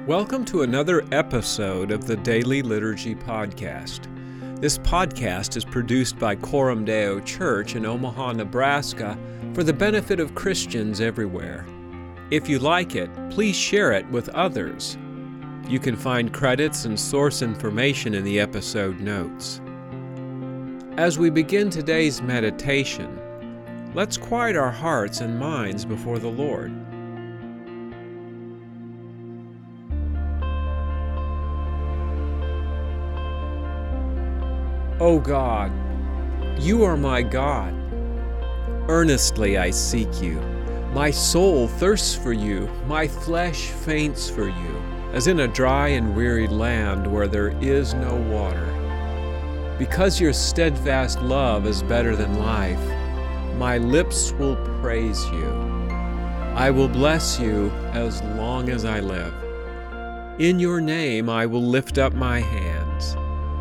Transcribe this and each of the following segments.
Welcome to another episode of the Daily Liturgy Podcast. This podcast is produced by Coram Deo Church in Omaha, Nebraska, for the benefit of Christians everywhere. If you like it, please share it with others. You can find credits and source information in the episode notes. As we begin today's meditation, let's quiet our hearts and minds before the Lord. O God, you are my God. Earnestly I seek you. My soul thirsts for you. My flesh faints for you, as in a dry and weary land where there is no water. Because your steadfast love is better than life, my lips will praise you. I will bless you as long as I live. In your name I will lift up my hands.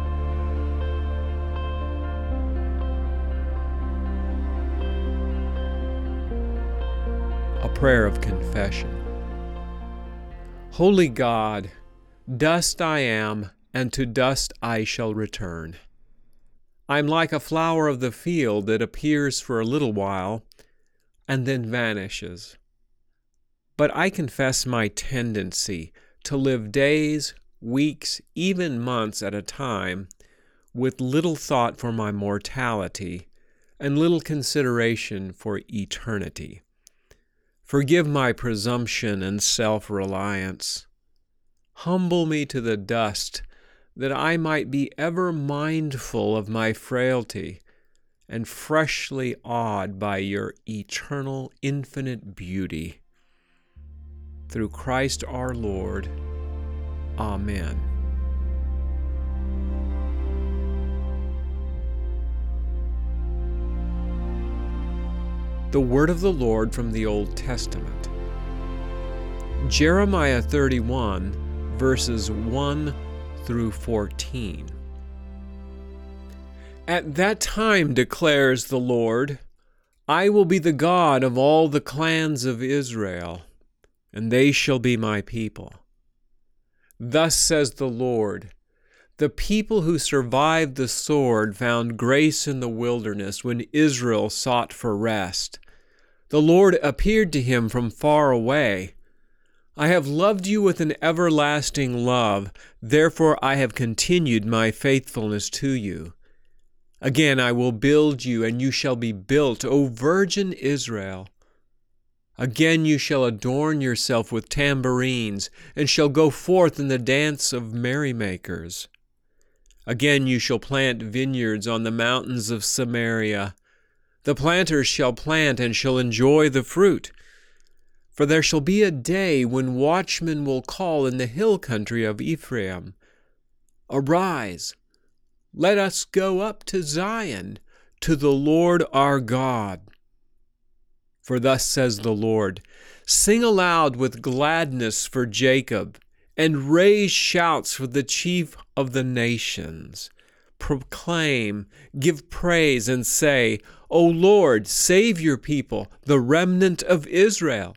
A prayer of confession. Holy God, dust I am, and to dust I shall return. I am like a flower of the field that appears for a little while and then vanishes. But I confess my tendency to live days, weeks, even months at a time with little thought for my mortality and little consideration for eternity. Forgive my presumption and self-reliance. Humble me to the dust, that I might be ever mindful of my frailty and freshly awed by your eternal, infinite beauty. Through Christ our Lord. Amen. The word of the Lord from the Old Testament. Jeremiah 31, verses 1 through 14. At that time, declares the Lord, I will be the God of all the clans of Israel, and they shall be my people. Thus says the Lord, the people who survived the sword found grace in the wilderness when Israel sought for rest. The Lord appeared to him from far away. I have loved you with an everlasting love, therefore I have continued my faithfulness to you. Again I will build you, and you shall be built, O Virgin Israel. Again you shall adorn yourself with tambourines, and shall go forth in the dance of merrymakers. Again you shall plant vineyards on the mountains of Samaria. The planters shall plant and shall enjoy the fruit. For there shall be a day when watchmen will call in the hill country of Ephraim, Arise, let us go up to Zion, to the Lord our God. For thus says the Lord, Sing aloud with gladness for Jacob, and raise shouts for the chief of the nations. Proclaim, give praise, and say, O Lord, save your people, the remnant of Israel.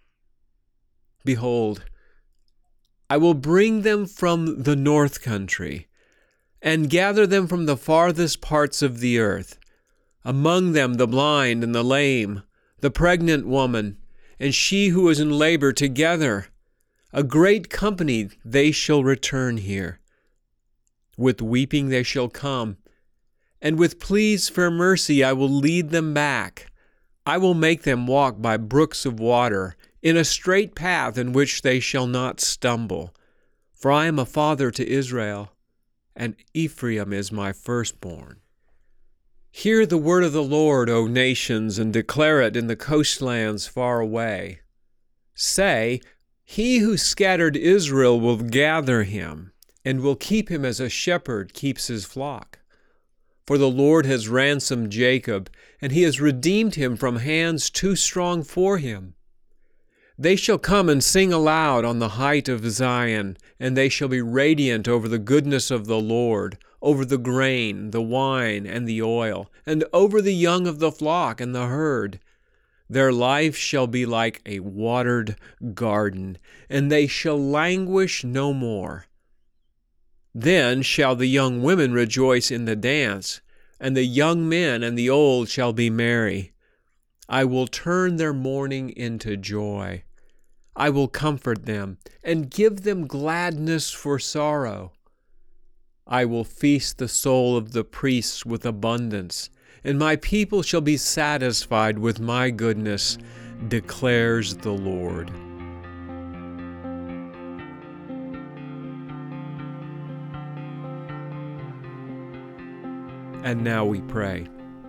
Behold, I will bring them from the north country, and gather them from the farthest parts of the earth, among them the blind and the lame, the pregnant woman, and she who is in labor together. A great company they shall return here. With weeping they shall come, and with pleas for mercy I will lead them back. I will make them walk by brooks of water, in a straight path in which they shall not stumble. For I am a father to Israel, and Ephraim is my firstborn. Hear the word of the Lord, O nations, and declare it in the coastlands far away. Say, He who scattered Israel will gather him, and will keep him as a shepherd keeps his flock. For the Lord has ransomed Jacob, and he has redeemed him from hands too strong for him. They shall come and sing aloud on the height of Zion, and they shall be radiant over the goodness of the Lord, over the grain, the wine, and the oil, and over the young of the flock and the herd. Their life shall be like a watered garden, and they shall languish no more. Then shall the young women rejoice in the dance, and the young men and the old shall be merry. I will turn their mourning into joy. I will comfort them and give them gladness for sorrow. I will feast the soul of the priests with abundance, and my people shall be satisfied with my goodness, declares the Lord. And now we pray.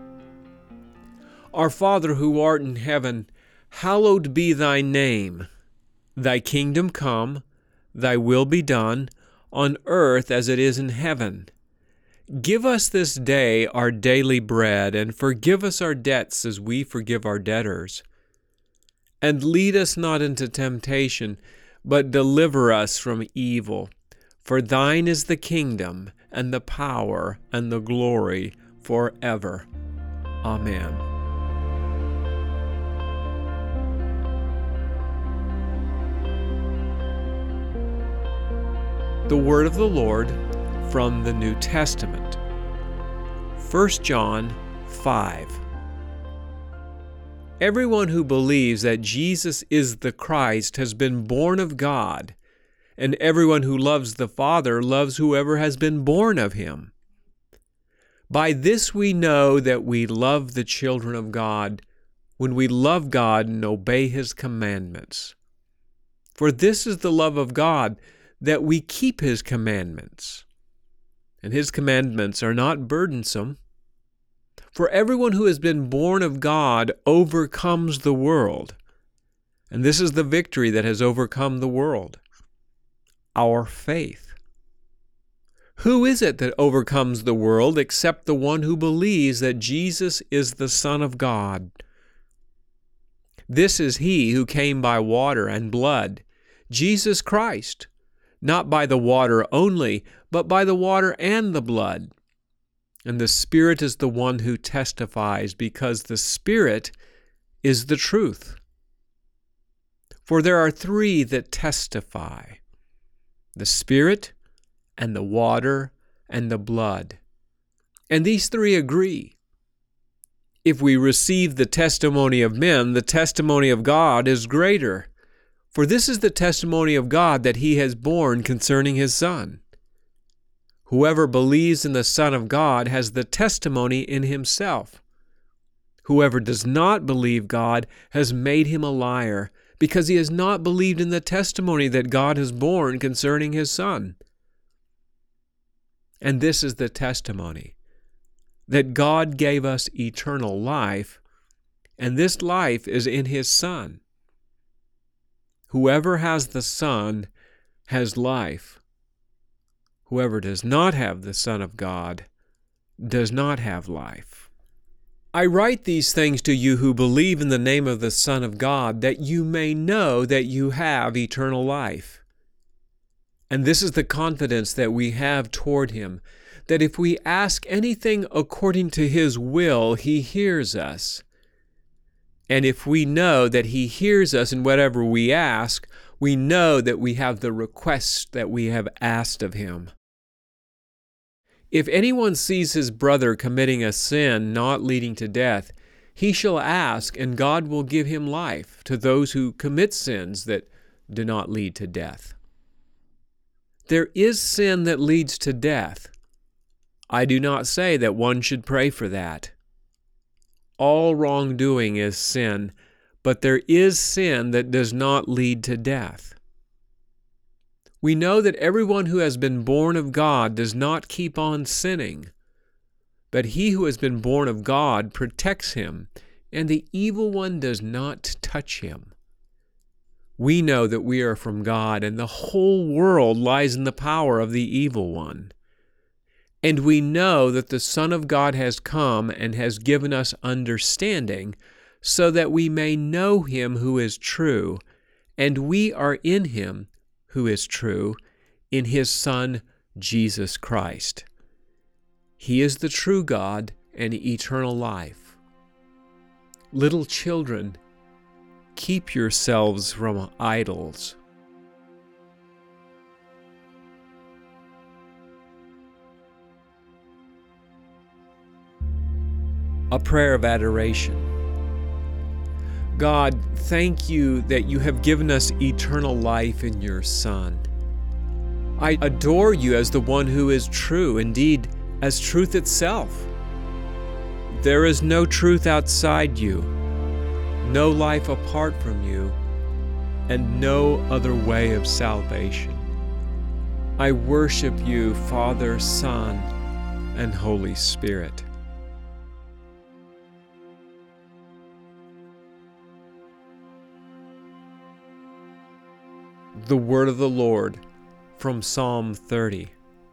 Our Father who art in heaven, hallowed be thy name. Thy kingdom come, thy will be done, on earth as it is in heaven. Give us this day our daily bread, and forgive us our debts as we forgive our debtors. And lead us not into temptation, but deliver us from evil. For thine is the kingdom, and the power, and the glory, forever. Amen. The word of the Lord from the New Testament. 1 John 5. Everyone who believes that Jesus is the Christ has been born of God, and everyone who loves the Father loves whoever has been born of him. By this we know that we love the children of God, when we love God and obey his commandments. For this is the love of God, that we keep his commandments. And his commandments are not burdensome. For everyone who has been born of God overcomes the world. And this is the victory that has overcome the world, our faith. Who is it that overcomes the world except the one who believes that Jesus is the Son of God? This is he who came by water and blood, Jesus Christ, not by the water only, but by the water and the blood. And the Spirit is the one who testifies, because the Spirit is the truth. For there are three that testify: the Spirit, and the water, and the blood. And these three agree. If we receive the testimony of men, the testimony of God is greater. For this is the testimony of God that he has borne concerning his Son. Whoever believes in the Son of God has the testimony in himself. Whoever does not believe God has made him a liar, because he has not believed in the testimony that God has borne concerning his Son. And this is the testimony, that God gave us eternal life, and this life is in his Son. Whoever has the Son has life. Whoever does not have the Son of God does not have life. I write these things to you who believe in the name of the Son of God, that you may know that you have eternal life. And this is the confidence that we have toward him, that if we ask anything according to his will, he hears us. And if we know that he hears us in whatever we ask, we know that we have the requests that we have asked of him. If anyone sees his brother committing a sin not leading to death, he shall ask, and God will give him life to those who commit sins that do not lead to death. There is sin that leads to death. I do not say that one should pray for that. All wrongdoing is sin, but there is sin that does not lead to death. We know that everyone who has been born of God does not keep on sinning, but he who has been born of God protects him, and the evil one does not touch him. We know that we are from God, and the whole world lies in the power of the evil one. And we know that the Son of God has come and has given us understanding, so that we may know him who is true, and we are in him who is true, in his Son, Jesus Christ. He is the true God and eternal life. Little children, Keep yourselves from idols. A prayer of adoration. God, thank you that you have given us eternal life in your Son. I adore you as the one who is true, indeed, as truth itself. There is no truth outside you, no life apart from you, and no other way of salvation. I worship you, Father, Son, and Holy Spirit. The word of the Lord from Psalm 30.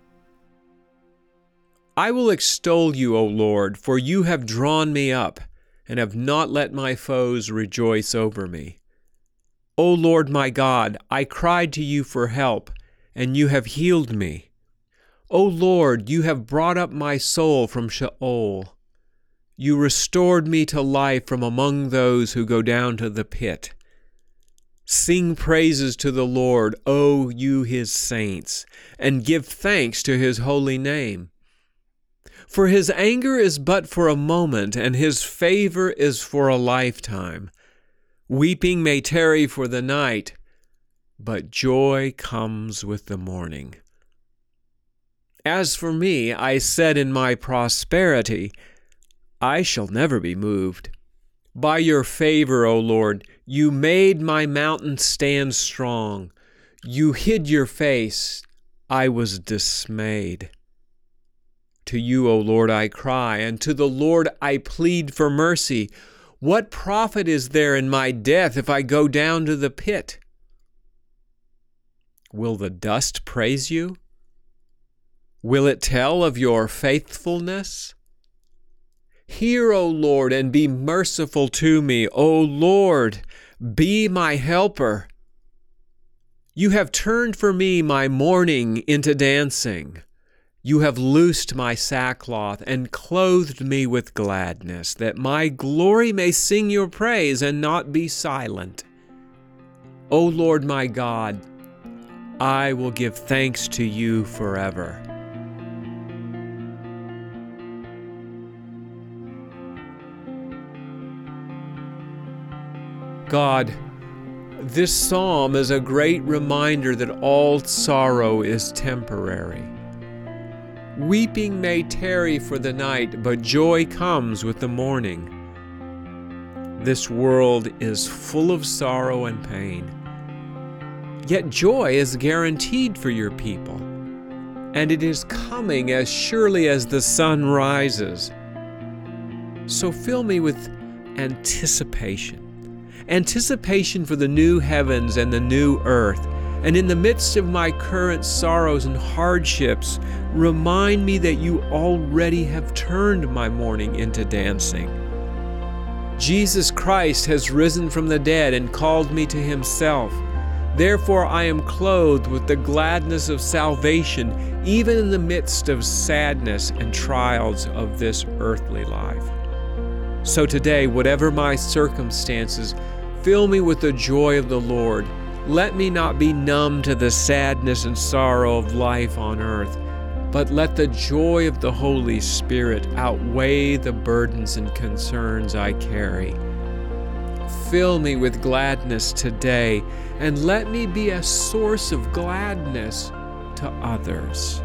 I will extol you, O Lord, for you have drawn me up, and have not let my foes rejoice over me. O Lord my God, I cried to you for help, and you have healed me. O Lord, you have brought up my soul from Sheol. You restored me to life from among those who go down to the pit. Sing praises to the Lord, O you his saints, and give thanks to his holy name. For his anger is but for a moment, and his favor is for a lifetime. Weeping may tarry for the night, but joy comes with the morning. As for me, I said in my prosperity, I shall never be moved. By your favor, O Lord, you made my mountain stand strong. You hid your face. I was dismayed. To you, O Lord, I cry, and to the Lord I plead for mercy. What profit is there in my death if I go down to the pit? Will the dust praise you? Will it tell of your faithfulness? Hear, O Lord, and be merciful to me. O Lord, be my helper. You have turned for me my mourning into dancing. You have loosed my sackcloth and clothed me with gladness, that my glory may sing your praise and not be silent. O Lord my God, I will give thanks to you forever. God, this psalm is a great reminder that all sorrow is temporary. Weeping may tarry for the night, but joy comes with the morning. This world is full of sorrow and pain. Yet joy is guaranteed for your people, and it is coming as surely as the sun rises. So fill me with anticipation for the new heavens and the new earth. And in the midst of my current sorrows and hardships, remind me that you already have turned my mourning into dancing. Jesus Christ has risen from the dead and called me to himself. Therefore I am clothed with the gladness of salvation, even in the midst of sadness and trials of this earthly life. So today, whatever my circumstances, fill me with the joy of the Lord. Let me not be numb to the sadness and sorrow of life on earth, but let the joy of the Holy Spirit outweigh the burdens and concerns I carry. Fill me with gladness today, and let me be a source of gladness to others.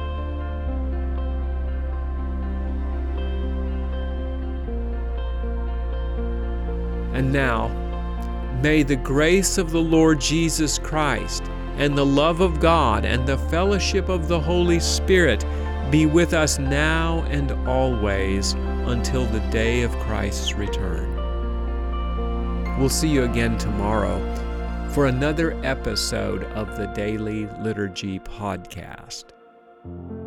And now, may the grace of the Lord Jesus Christ and the love of God and the fellowship of the Holy Spirit be with us now and always until the day of Christ's return. We'll see you again tomorrow for another episode of the Daily Liturgy Podcast.